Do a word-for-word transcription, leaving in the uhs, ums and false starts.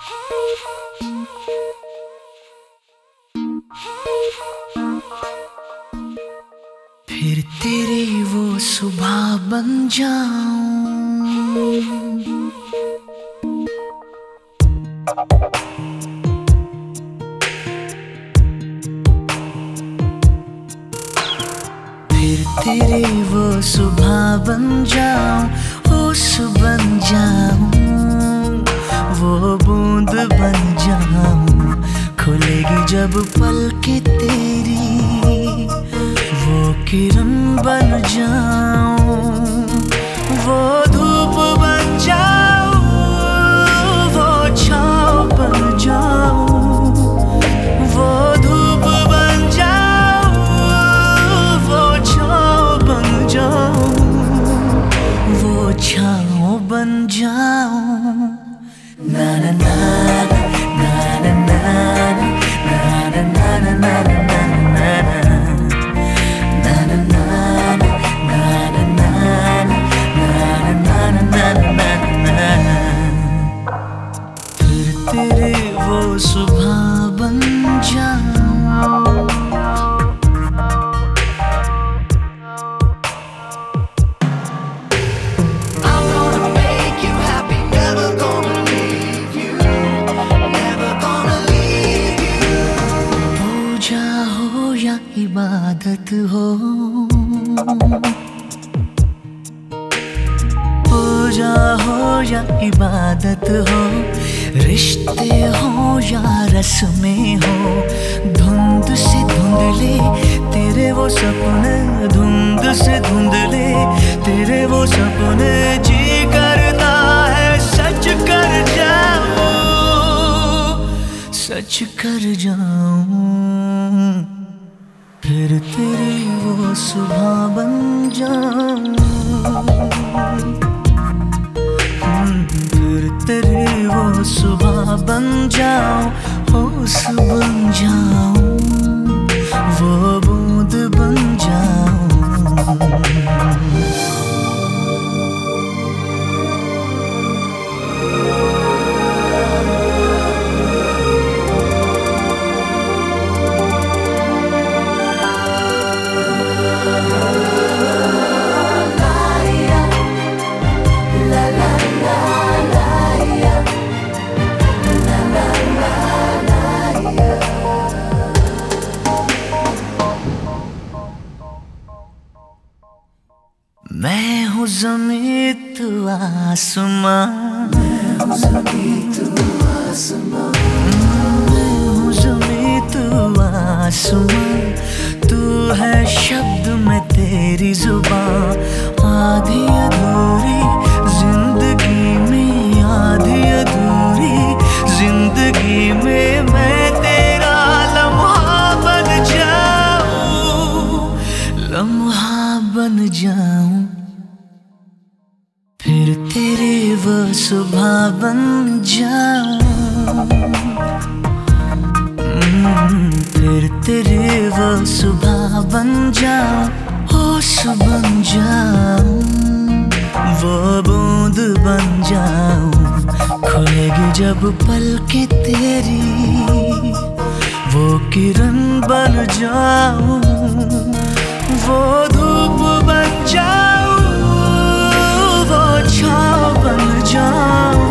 फिर तेरी वो सुबह बन जाऊं, फिर तेरी वो सुबह बन जाऊं, ओस बन जाऊं, वो बूंद बन जाऊं, खुलेगी जब पलकें तेरी, वो किरण बन जाऊं, वो धूप बन जाऊं, वो छाँव बन जाऊं, वो धूप बन जाऊं, वो छाँव बन जाऊं, वो छाँव बन जाऊं। ना ना ना ना ना ना ना ना ना ना ना तेरे वो सुबह बन जाऊं। I'm gonna make you happy, never gonna leave you, never gonna leave you। पूजा हो या इबादत हो, पूजा हो या इबादत हो, रिश्ते हो या रस्में हो, धुंध से धुंधले तेरे वो सपने, धुंध से धुंधले तेरे वो सपने, जी करता है सच कर जाऊं, सच कर जाऊं, फिर तेरी वो सुबह बन जाऊं, फिर तेरी वो सुबह बन जाऊं, होश बन जाऊं, वो बूंद बन जाऊं। मैं हूँ ज़मीं तू आसमां, मैं हूँ ज़मीं तू आसमां, मैं हूँ ज़मीं तू आसमां, तू है शब्द में तेरी जुबान, आधी अधूरी जिंदगी में, आधी अधूरी जिंदगी में मैं तेरा लम्हा बन जाऊं, लम्हा बन जाऊं, फिर तेरी वो सुबह बन जाऊं, फिर तेरी वो सुबह बन जाऊं, होश बन जाऊं, वो बूंद बन जाऊं, खुलेगी जब पलकें तेरी, वो किरण बन जाऊं, वो धूप बन जाऊं, वो छाँव बन जाऊं।